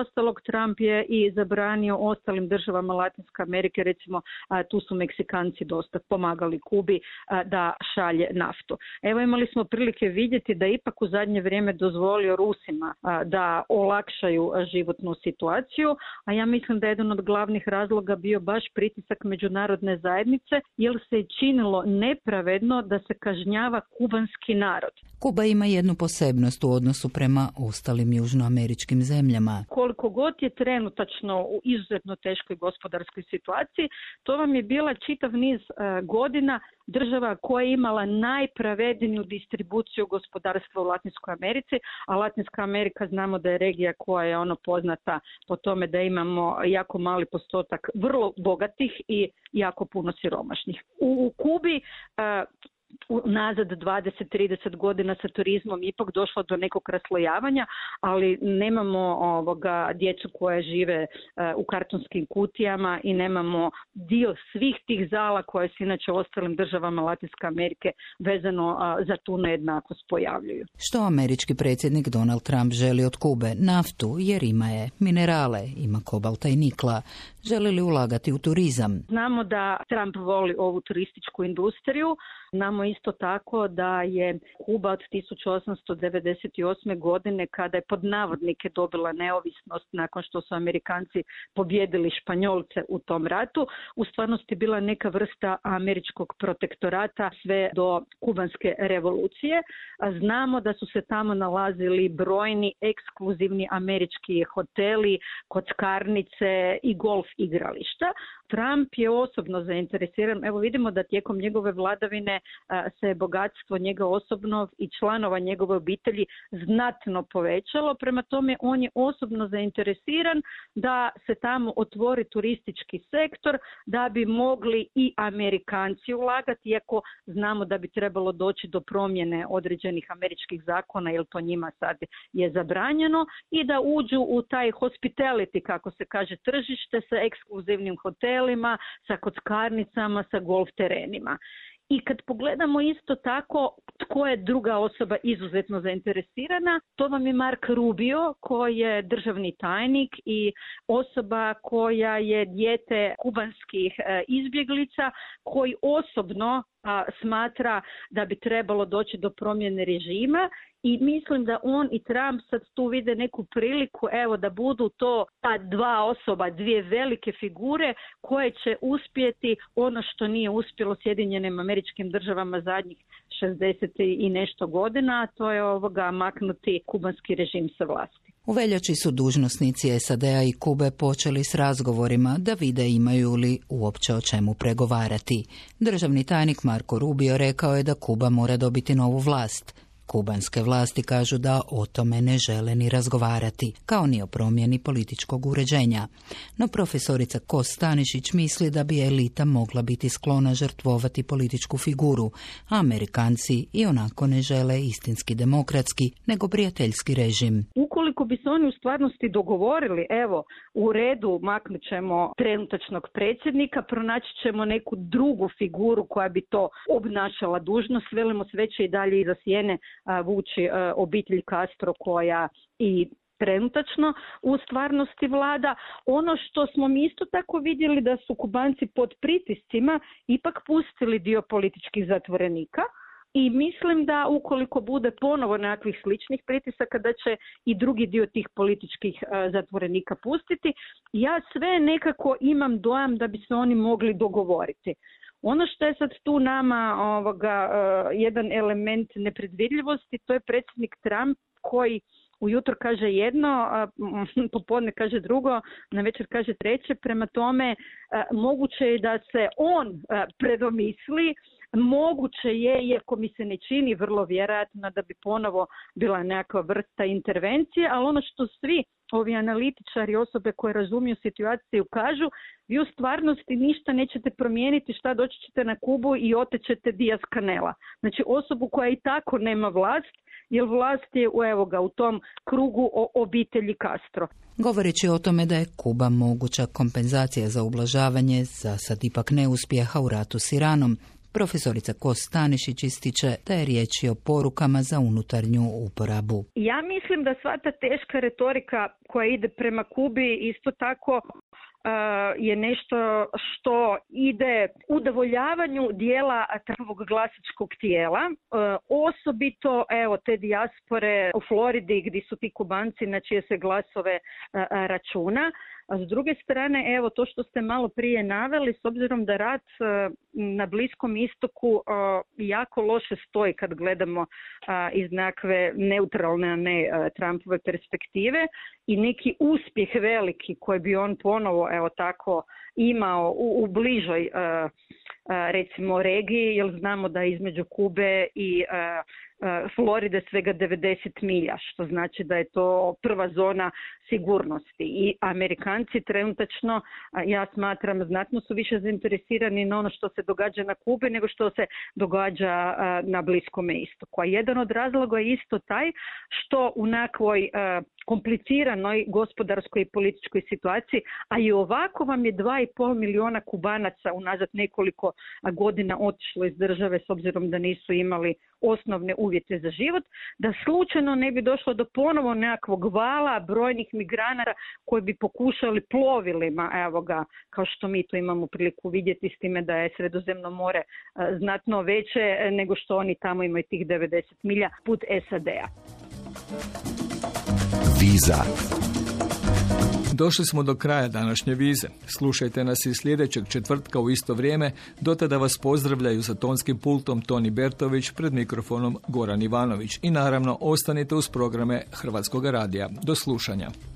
ostalog, Trump je i zabranio ostalim državama Latinske Amerike, recimo tu su Meksikanci dosta pomagali Kubi da šalje naftu. Evo, imali smo prilike vidjeti da ipak u zadnje vrijeme dozvolio Rusima da olakšaju životnu situaciju, a ja mislim da je jedan od glavnih razloga bio baš pritisak međunarodne zajednice, jer se je činilo nepravedno da se kažnjava kubanski narod. Kuba ima jednu posebnost u odnosu prema ostalim južnoameričkim zemljama. Koliko god je trenutačno u izuzetno teškoj gospodarskoj situaciji, to vam je bila čitav niz uh, godina država koja je imala najpravedniju distribuciju gospodarstva u Latinskoj Americi, a Latinska Amerika znamo da je regija koja je ono poznata po tome da imamo jako mali postotak vrlo bogatih i jako puno siromašnih. U, u Kubi uh, nazad dvadeset do trideset godina sa turizmom ipak došlo do nekog raslojavanja, ali nemamo ovoga djecu koje žive uh, u kartonskim kutijama i nemamo dio svih tih zala koje se inače u ostalim državama Latinske Amerike vezano uh, za tu nejednakost pojavljuju. Što američki predsjednik Donald Trump želi od Kube? Naftu, jer ima je, minerale, ima kobalta i nikla. Želi li ulagati u turizam? Znamo da Trump voli ovu turističku industriju. Znamo isto tako da je Kuba od tisuću osamsto devedeset osme godine, kada je pod navodnike dobila neovisnost nakon što su Amerikanci pobjedili Španjolce u tom ratu, u stvarnosti bila neka vrsta američkog protektorata sve do kubanske revolucije. Znamo da su se tamo nalazili brojni ekskluzivni američki hoteli, kockarnice i golf igrališta. Trump je osobno zainteresiran. Evo, vidimo da tijekom njegove vladavine a, se bogatstvo njega osobno i članova njegove obitelji znatno povećalo. Prema tome, on je osobno zainteresiran da se tamo otvori turistički sektor, da bi mogli i Amerikanci ulagati, iako znamo da bi trebalo doći do promjene određenih američkih zakona, jer to njima sad je zabranjeno, i da uđu u taj hospitality, kako se kaže, tržište sa ekskluzivnim hotelima, sa kockarnicama, sa golf terenima. I kad pogledamo isto tako tko je druga osoba izuzetno zainteresirana, to vam je Mark Rubio, koji je državni tajnik i osoba koja je dijete kubanskih e, izbjeglica, koji osobno a, smatra da bi trebalo doći do promjene režima. I mislim da on i Trump sad tu vide neku priliku, evo, da budu to ta dva osoba, dvije velike figure koje će uspjeti ono što nije uspjelo Sjedinjenim Američkim Državama zadnjih šezdeset i nešto godina, a to je ovoga maknuti kubanski režim sa vlasti. U veljači su dužnosnici S A D-a i Kube počeli s razgovorima da vide imaju li uopće o čemu pregovarati. Državni tajnik Marko Rubio rekao je da Kuba mora dobiti novu vlast. Kubanske vlasti kažu da o tome ne žele ni razgovarati, kao ni o promjeni političkog uređenja. No profesorica Kos Stanišić misli da bi elita mogla biti sklona žrtvovati političku figuru, a Amerikanci i onako ne žele istinski demokratski, nego prijateljski režim. Ukoliko bi se oni u stvarnosti dogovorili, evo, u redu maknut ćemo trenutačnog predsjednika, pronaći ćemo neku drugu figuru koja bi to obnašala dužnost, velimo sve će i dalje iza sjene vući obitelj Castro koja i trenutačno u stvarnosti vlada. Ono što smo mi isto tako vidjeli da su Kubanci pod pritiscima ipak pustili dio političkih zatvorenika. I mislim da ukoliko bude ponovo nekakvih sličnih pritisaka, da će i drugi dio tih političkih uh, zatvorenika pustiti. Ja sve nekako imam dojam da bi se oni mogli dogovoriti. Ono što je sad tu nama ovoga, uh, jedan element nepredvidljivosti, to je predsjednik Trump koji ujutro kaže jedno, a popodne kaže drugo, na večer kaže treće. Prema tome, uh, moguće je da se on uh, predomisli. Moguće je, iako mi se ne čini vrlo vjerojatno, da bi ponovo bila nekakva vrsta intervencije, ali ono što svi ovi analitičari, osobe koje razumiju situaciju kažu, vi u stvarnosti ništa nećete promijeniti, šta doći ćete na Kubu i otečete Diaz Canela. Znači osobu koja i tako nema vlast, jer vlast je evo ga, u tom krugu o obitelji Castro. Govoreći o tome da je Kuba moguća kompenzacija za ublažavanje, za sad ipak neuspjeha u ratu s Iranom, Profesorica Kos-Stanišić ističe da je riječ o porukama za unutarnju uporabu. Ja mislim da sva ta teška retorika koja ide prema Kubi isto tako je nešto što ide udovoljavanju dijela takvog glasačkog tijela, osobito evo te dijaspore u Floridi gdje su ti Kubanci na čije se glasove računa. A s druge strane, evo to što ste malo prije naveli, s obzirom da rat na Bliskom istoku jako loše stoji kad gledamo iz nekakve neutralne, a ne Trumpove perspektive, i neki uspjeh veliki koji bi on ponovo evo tako imao u, u bližoj recimo regiji, jer znamo da između Kube i Floride svega devedeset milja, što znači da je to prva zona sigurnosti. I Amerikanci trenutačno, ja smatram, znatno su više zainteresirani na ono što se događa na Kubi nego što se događa na Bliskome istoku. A jedan od razloga je isto taj što u nekoj kompliciranoj gospodarskoj i političkoj situaciji, a i ovako vam je dva i pol milijuna Kubanaca unazad nekoliko godina otišlo iz države s obzirom da nisu imali osnovne uvjete za život, da slučajno ne bi došlo do ponovo nekakvog vala brojnih migranata koji bi pokušali plovilima, evo ga, kao što mi to imamo priliku vidjeti, s time da je Sredozemno more znatno veće nego što oni tamo imaju tih devedeset milja put S A D-a. Viza. Došli smo do kraja današnje vize. Slušajte nas i sljedećeg četvrtka u isto vrijeme. Do tada vas pozdravljaju za tonskim pultom Toni Bertović, pred mikrofonom Goran Ivanović. I naravno, ostanite uz programe Hrvatskog radija. Do slušanja.